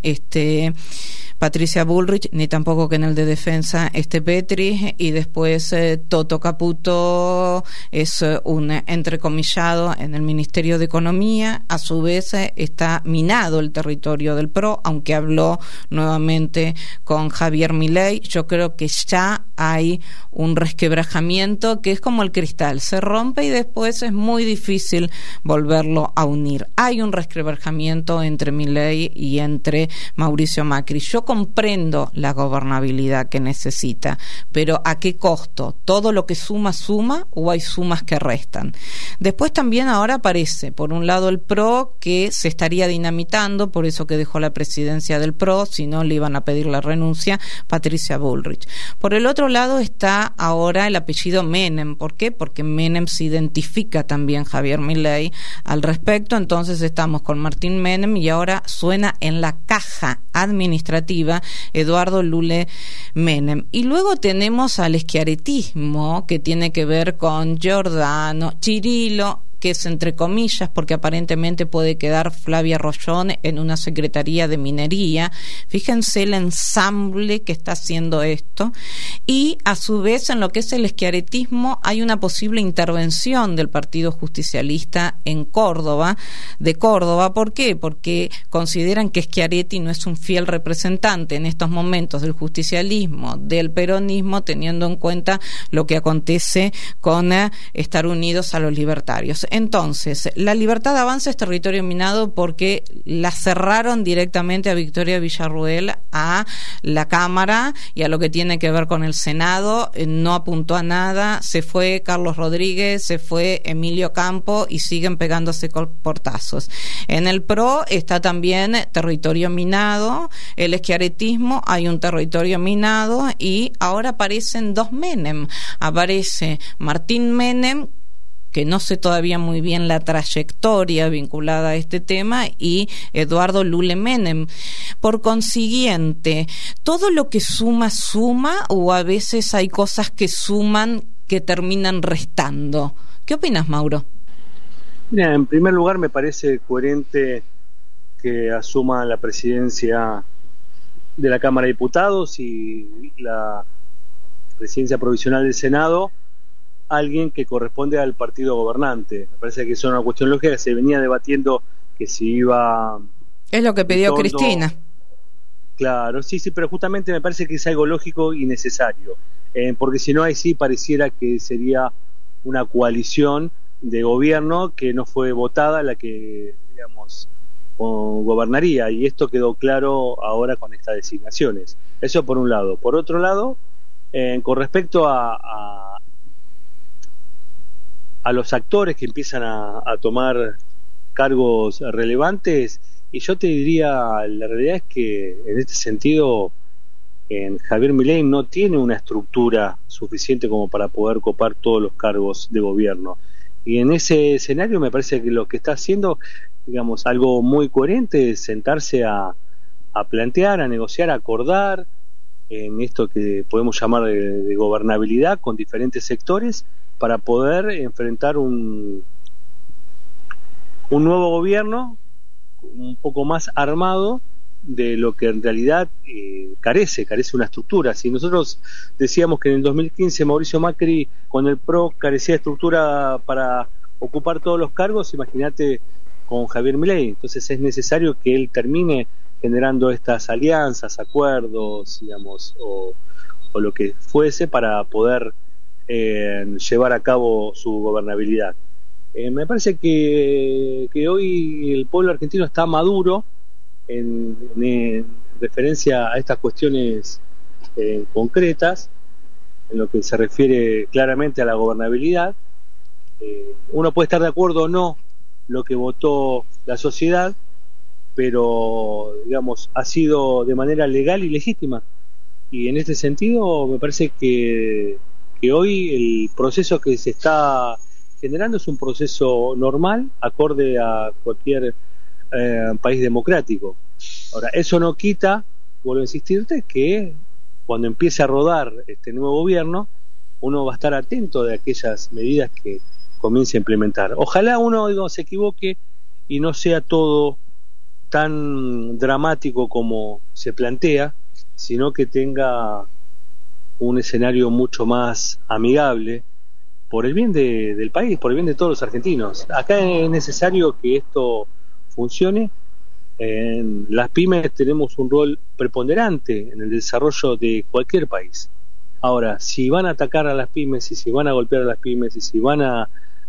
Patricia Bullrich, ni tampoco que en el de Defensa Petri, y después Toto Caputo es un entrecomillado en el Ministerio de Economía. A su vez está minado el territorio del PRO, aunque habló nuevamente con Javier Milei. Yo creo que ya hay un resquebrajamiento que es como el cristal, se rompe y después es muy difícil volverlo a unir. Hay un resquebrajamiento entre Milei y entre Mauricio Macri. Yo comprendo la gobernabilidad que necesita, pero ¿a qué costo? ¿Todo lo que suma o hay sumas que restan? Después también ahora aparece, por un lado, el PRO, que se estaría dinamitando, por eso que dejó la presidencia del PRO, si no le iban a pedir la renuncia, Patricia Bullrich. Por el otro lado está ahora el apellido Menem. ¿Por qué? Porque Menem se identifica también Javier Milei al respecto. Entonces estamos con Martín Menem y ahora suena en la caja administrativa Eduardo Lule Menem. Y luego tenemos al schiarettismo, que tiene que ver con Giordano, Cirilo, que es entre comillas, porque aparentemente puede quedar Flavia Rollón en una Secretaría de Minería. Fíjense el ensamble que está haciendo esto. Y a su vez, en lo que es el schiarettismo, hay una posible intervención del Partido Justicialista en Córdoba, de Córdoba. ¿Por qué? Porque consideran que Schiaretti no es un fiel representante en estos momentos del justicialismo, del peronismo, teniendo en cuenta lo que acontece con estar unidos a los libertarios. Entonces, la Libertad Avanza es territorio minado porque la cerraron directamente a Victoria Villarruel, a la Cámara y a lo que tiene que ver con el Senado. No apuntó a nada, se fue Carlos Rodríguez, se fue Emilio Campo y siguen pegándose portazos. En el PRO está también territorio minado, el schiarettismo, hay un territorio minado, y ahora aparecen dos Menem. Aparece Martín Menem, que no sé todavía muy bien la trayectoria vinculada a este tema, y Eduardo Lule Menem. Por consiguiente, todo lo que suma, o a veces hay cosas que suman que terminan restando. ¿Qué opinas, Mauro? Mira, en primer lugar me parece coherente que asuma la presidencia de la Cámara de Diputados y la presidencia provisional del Senado alguien que corresponde al partido gobernante. Me parece que eso es una cuestión lógica. Se venía debatiendo que si iba... Es lo que pidió Cristina. Claro, sí, pero justamente me parece que es algo lógico y necesario, porque si no, ahí sí pareciera que sería una coalición de gobierno que no fue votada, la que, digamos, gobernaría, y esto quedó claro ahora con estas designaciones. Eso por un lado. Por otro lado, con respecto a los actores que empiezan a tomar cargos relevantes, y yo te diría, la realidad es que en este sentido Javier Milei no tiene una estructura suficiente como para poder copar todos los cargos de gobierno, y en ese escenario me parece que lo que está haciendo, digamos, algo muy coherente es sentarse a plantear, a negociar, a acordar en esto que podemos llamar de gobernabilidad con diferentes sectores, para poder enfrentar un nuevo gobierno un poco más armado de lo que en realidad carece una estructura. Si nosotros decíamos que en el 2015 Mauricio Macri con el PRO carecía de estructura para ocupar todos los cargos, imagínate con Javier Milei. Entonces es necesario que él termine generando estas alianzas, acuerdos, digamos, o lo que fuese para poder llevar a cabo su gobernabilidad. Me parece que hoy el pueblo argentino está maduro en referencia a estas cuestiones concretas, en lo que se refiere claramente a la gobernabilidad. Uno puede estar de acuerdo o no lo que votó la sociedad, pero digamos ha sido de manera legal y legítima, y en este sentido me parece que hoy el proceso que se está generando es un proceso normal, acorde a cualquier país democrático. Ahora, eso no quita, vuelvo a insistirte, que cuando empiece a rodar este nuevo gobierno, uno va a estar atento de aquellas medidas que comience a implementar. Ojalá uno se equivoque y no sea todo tan dramático como se plantea, sino que tenga un escenario mucho más amigable por el bien del país, por el bien de todos los argentinos. Acá es necesario que esto funcione. En las pymes tenemos un rol preponderante en el desarrollo de cualquier país. Ahora, si van a atacar a las pymes, y si van a golpear a las pymes, y si van a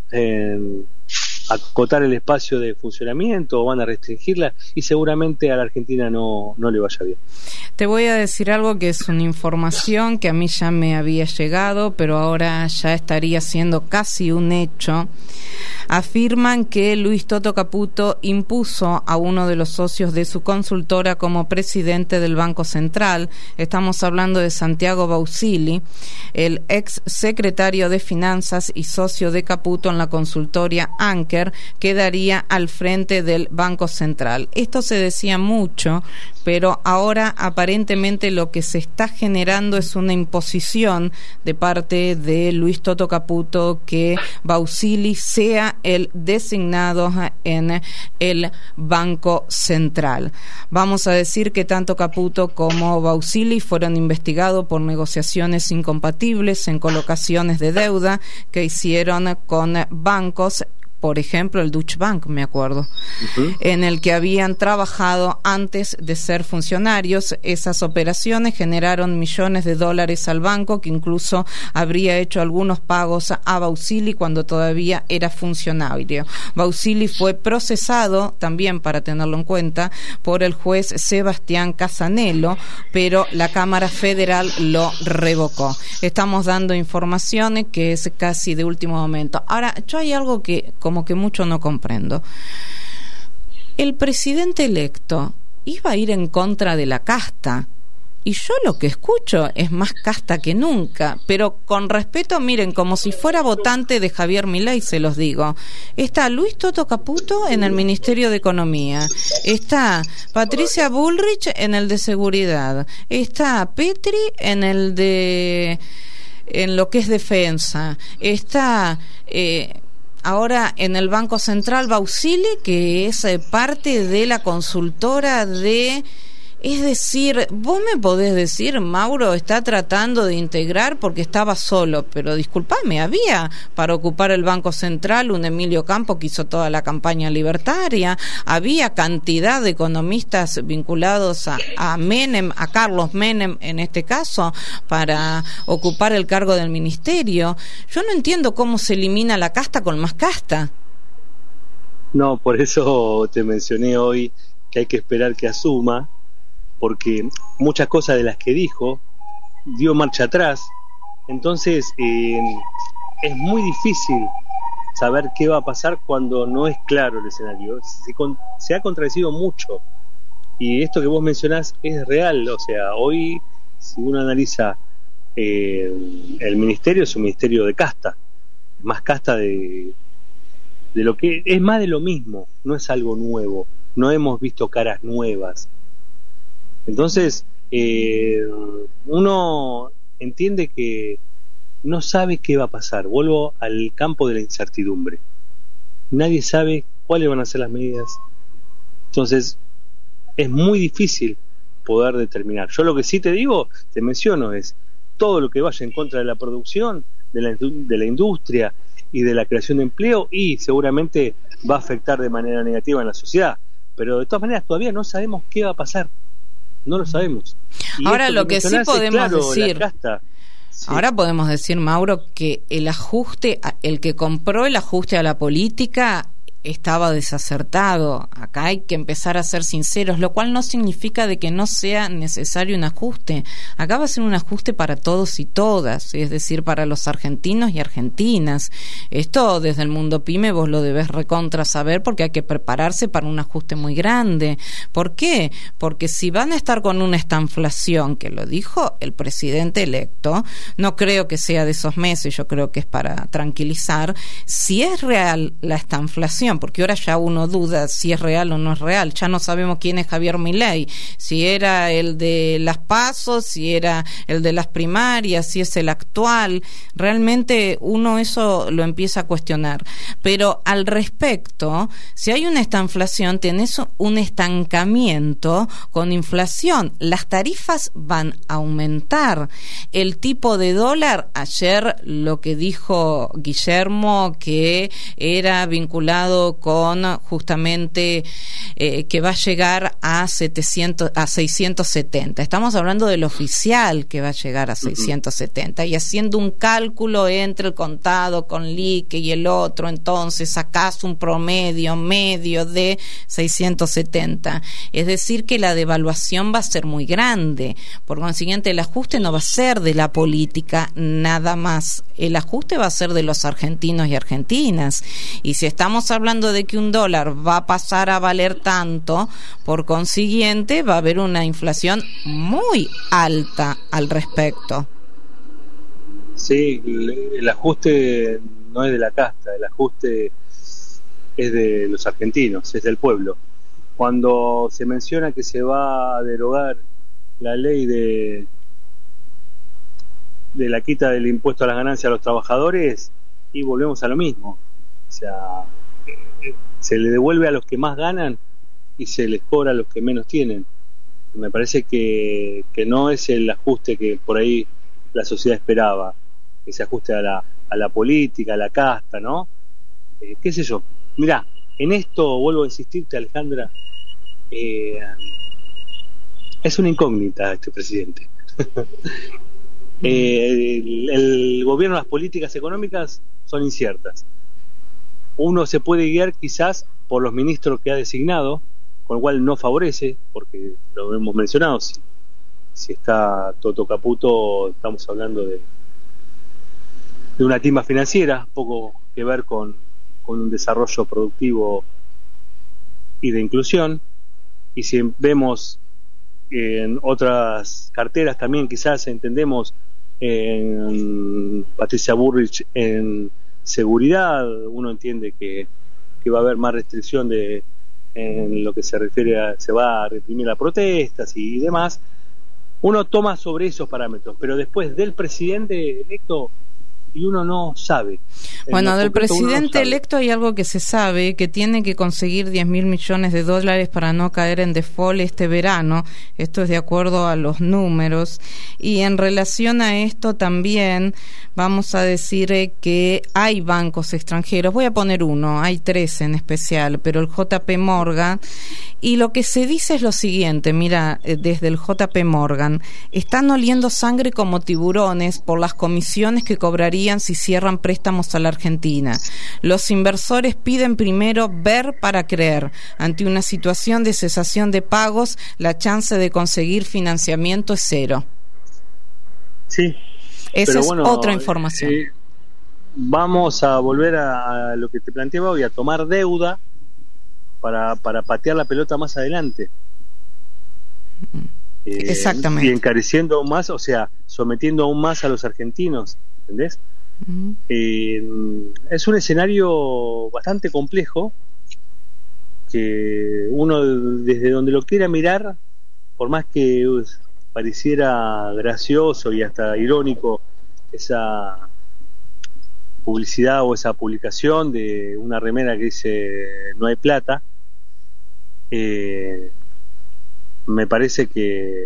acotar el espacio de funcionamiento o van a restringirla, y seguramente a la Argentina no le vaya bien. Te voy a decir algo que es una información que a mí ya me había llegado, pero ahora ya estaría siendo casi un hecho. Afirman que Luis Toto Caputo impuso a uno de los socios de su consultora como presidente del Banco Central. Estamos hablando de Santiago Bausili, el ex secretario de Finanzas y socio de Caputo en la consultoria Anke, Brinker quedaría al frente del Banco Central. Esto se decía mucho, pero ahora aparentemente lo que se está generando es una imposición de parte de Luis Toto Caputo que Bausili sea el designado en el Banco Central. Vamos a decir que tanto Caputo como Bausili fueron investigados por negociaciones incompatibles en colocaciones de deuda que hicieron con bancos, por ejemplo el Deutsche Bank, me acuerdo, en el que habían trabajado antes de ser funcionarios. Esas operaciones generaron millones de dólares al banco, que incluso habría hecho algunos pagos a Bausili cuando todavía era funcionario. Bausili fue procesado, también para tenerlo en cuenta, por el juez Sebastián Casanello, pero la Cámara Federal lo revocó. Estamos dando informaciones que es casi de último momento. Ahora, yo hay algo que como que mucho no comprendo. El presidente electo iba a ir en contra de la casta, y yo lo que escucho es más casta que nunca, pero con respeto, miren, como si fuera votante de Javier Milei, se los digo. Está Luis Toto Caputo en el Ministerio de Economía, está Patricia Bullrich en el de Seguridad, está Petri en lo que es defensa, está ahora en el Banco Central Bausili, que es parte de la consultora de... Es decir, vos me podés decir, Mauro está tratando de integrar porque estaba solo, pero disculpame, había para ocupar el Banco Central un Emilio Campo que hizo toda la campaña libertaria, había cantidad de economistas vinculados a Menem, a Carlos Menem en este caso, para ocupar el cargo del ministerio. Yo no entiendo cómo se elimina la casta con más casta. No, por eso te mencioné hoy que hay que esperar que asuma, porque muchas cosas de las que dijo dio marcha atrás. Entonces es muy difícil saber qué va a pasar cuando no es claro el escenario. Se ha contradecido mucho, y esto que vos mencionás es real. O sea, hoy si uno analiza el ministerio, es un ministerio de casta, más casta de lo que es, más de lo mismo, no es algo nuevo, no hemos visto caras nuevas. Entonces, uno entiende que no sabe qué va a pasar. Vuelvo al campo de la incertidumbre. Nadie sabe cuáles van a ser las medidas. Entonces, es muy difícil poder determinar. Yo lo que sí te digo, te menciono, es todo lo que vaya en contra de la producción, de la industria y de la creación de empleo, y seguramente va a afectar de manera negativa en la sociedad. Pero de todas maneras, todavía no sabemos qué va a pasar. No lo sabemos. Y ahora lo que sí podemos decir, sí. Ahora podemos decir, Mauro, que el que compró el ajuste a la política estaba desacertado. Acá hay que empezar a ser sinceros, lo cual no significa de que no sea necesario un ajuste. Acá va a ser un ajuste para todos y todas, es decir, para los argentinos y argentinas. Esto desde el mundo pyme vos lo debés recontra saber, porque hay que prepararse para un ajuste muy grande. ¿Por qué? Porque si van a estar con una estanflación, que lo dijo el presidente electo, no creo que sea de esos meses, yo creo que es para tranquilizar. Si es real la estanflación, porque ahora ya uno duda si es real o no es real, ya no sabemos quién es Javier Milei, si era el de las PASO, si era el de las primarias, si es el actual. Realmente uno eso lo empieza a cuestionar. Pero al respecto, si hay una estanflación, tenés un estancamiento con inflación. Las tarifas van a aumentar. El tipo de dólar, ayer lo que dijo Guillermo, que era vinculado con justamente que va a llegar a 670. Estamos hablando del oficial, que va a llegar a 670, y haciendo un cálculo entre el contado con liqui y el otro, entonces sacás un promedio medio de 670. Es decir, que la devaluación va a ser muy grande. Por consiguiente, el ajuste no va a ser de la política nada más. El ajuste va a ser de los argentinos y argentinas. Y si estamos hablando de que un dólar va a pasar a valer tanto, por consiguiente va a haber una inflación muy alta al respecto. Sí, el ajuste no es de la casta, el ajuste es de los argentinos, es del pueblo. Cuando se menciona que se va a derogar la ley de la quita del impuesto a las ganancias a los trabajadores, y volvemos a lo mismo. O sea, se le devuelve a los que más ganan y se les cobra a los que menos tienen. Me parece que no es el ajuste que por ahí la sociedad esperaba, que se ajuste a la política, a la casta, ¿no? Qué sé yo. Mirá, en esto vuelvo a insistirte, Alejandra, es una incógnita este presidente. El gobierno, las políticas económicas son inciertas. Uno se puede guiar quizás por los ministros que ha designado, con lo cual no favorece, porque lo hemos mencionado, si está Toto Caputo, estamos hablando de una timba financiera, poco que ver con un desarrollo productivo y de inclusión. Y si vemos en otras carteras también, quizás entendemos en Patricia Bullrich en seguridad, uno entiende que va a haber más restricción en lo que se refiere se va a reprimir las protestas y demás. Uno toma sobre esos parámetros, pero después del presidente electo, y uno no sabe. Bueno, del presidente electo hay algo que se sabe, que tiene que conseguir 10.000 millones de dólares para no caer en default este verano. Esto es de acuerdo a los números. Y en relación a esto también vamos a decir que hay bancos extranjeros. Voy a poner uno, hay 3 en especial, pero el JP Morgan. Y lo que se dice es lo siguiente, mira, desde el JP Morgan, están oliendo sangre como tiburones por las comisiones que cobrarían si cierran préstamos a la Argentina. Los inversores piden primero ver para creer. Ante una situación de cesación de pagos, la chance de conseguir financiamiento es 0. Sí. Esa es otra información. Vamos a volver a lo que te planteaba hoy, a tomar deuda para patear la pelota más adelante. Exactamente. Y encareciendo aún más, o sea, sometiendo aún más a los argentinos, ¿entendés? Es un escenario bastante complejo que uno desde donde lo quiera mirar, por más que pareciera gracioso y hasta irónico esa publicidad o esa publicación de una remera que dice no hay plata, me parece que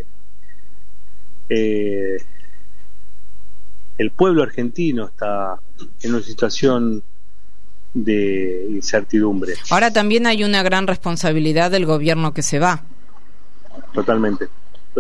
el pueblo argentino está en una situación de incertidumbre. Ahora también hay una gran responsabilidad del gobierno que se va. Totalmente.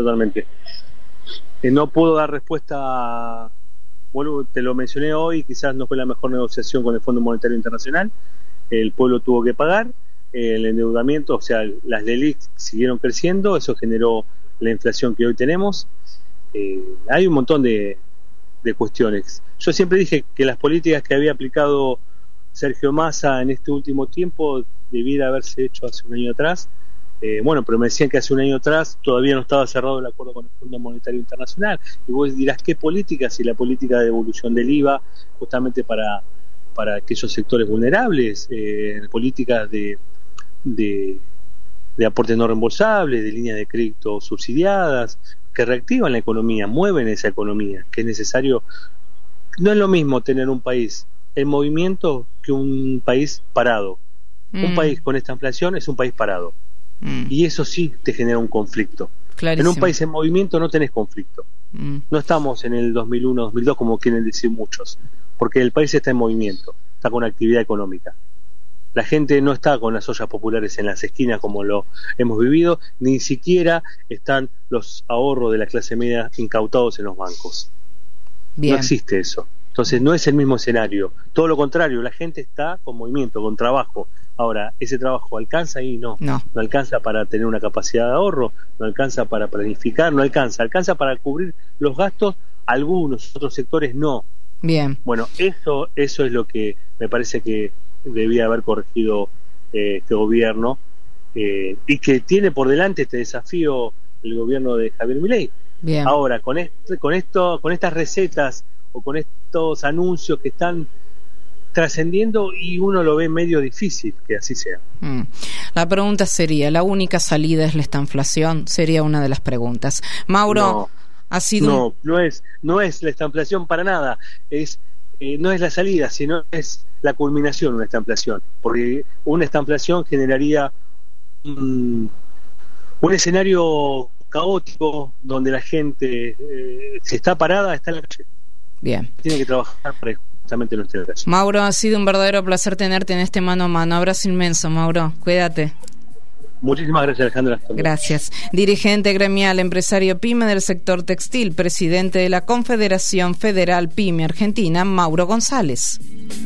No puedo dar respuesta, bueno, te lo mencioné hoy, quizás no fue la mejor negociación con el Fondo Monetario Internacional. El pueblo tuvo que pagar, el endeudamiento, o sea, las LELIQ siguieron creciendo, eso generó la inflación que hoy tenemos. Hay un montón de cuestiones. Yo siempre dije que las políticas que había aplicado Sergio Massa en este último tiempo debiera haberse hecho hace un año atrás. Pero me decían que hace un año atrás todavía no estaba cerrado el acuerdo con el Fondo Monetario Internacional. Y vos dirás, ¿qué política? Si la política de devolución del IVA, justamente para aquellos sectores vulnerables, políticas de aportes no reembolsables, de líneas de crédito subsidiadas, que reactivan la economía, mueven esa economía, que es necesario. No es lo mismo tener un país en movimiento que un país parado. Un país con esta inflación es un país parado. Y eso sí te genera un conflicto. Clarísimo. En un país en movimiento no tenés conflicto. No estamos en el 2001, 2002 como quieren decir muchos, porque el país está en movimiento, está con actividad económica. La gente no está con las ollas populares en las esquinas como lo hemos vivido, ni siquiera están los ahorros de la clase media incautados en los bancos. Bien. No existe eso. Entonces no es el mismo escenario. Todo lo contrario, la gente está con movimiento, con trabajo. Ahora, ¿ese trabajo alcanza? Y no alcanza para tener una capacidad de ahorro, no alcanza para planificar, no alcanza para cubrir los gastos, algunos otros sectores no. Bien. Bueno, eso es lo que me parece que debía haber corregido este gobierno, y que tiene por delante este desafío el gobierno de Javier Milei. Bien. Ahora, con estas recetas o con estos anuncios que están trascendiendo y uno lo ve medio difícil que así sea. La pregunta sería, ¿la única salida es la estanflación? Sería una de las preguntas. Mauro, ha sido... No es la estanflación para nada. No es la salida, sino es la culminación de una estanflación. Porque una estanflación generaría un escenario caótico donde la gente, si está parada, está en la calle. Bien. Tiene que trabajar para justamente nuestra calle. Mauro, ha sido un verdadero placer tenerte en este mano a mano. Abrazo inmenso, Mauro. Cuídate. Muchísimas gracias, Alejandra. Gracias. Dirigente gremial, empresario PYME del sector textil, presidente de la Confederación Federal PYME Argentina, Mauro González.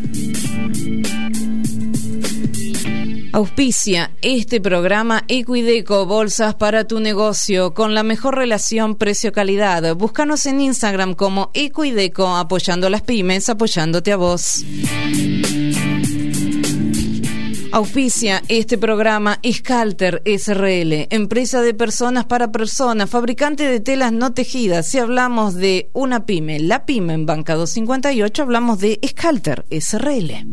Auspicia este programa Equideco, bolsas para tu negocio, con la mejor relación precio-calidad. Búscanos en Instagram como Equideco, apoyando a las pymes, apoyándote a vos. Auspicia este programa Scalter SRL, empresa de personas para personas, fabricante de telas no tejidas. Si hablamos de una pyme, la pyme en Banca 258, hablamos de Scalter SRL.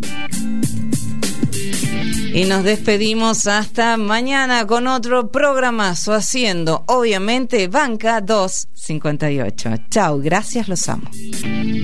Y nos despedimos hasta mañana con otro programazo, haciendo obviamente Banca 258. Chao, gracias, los amo.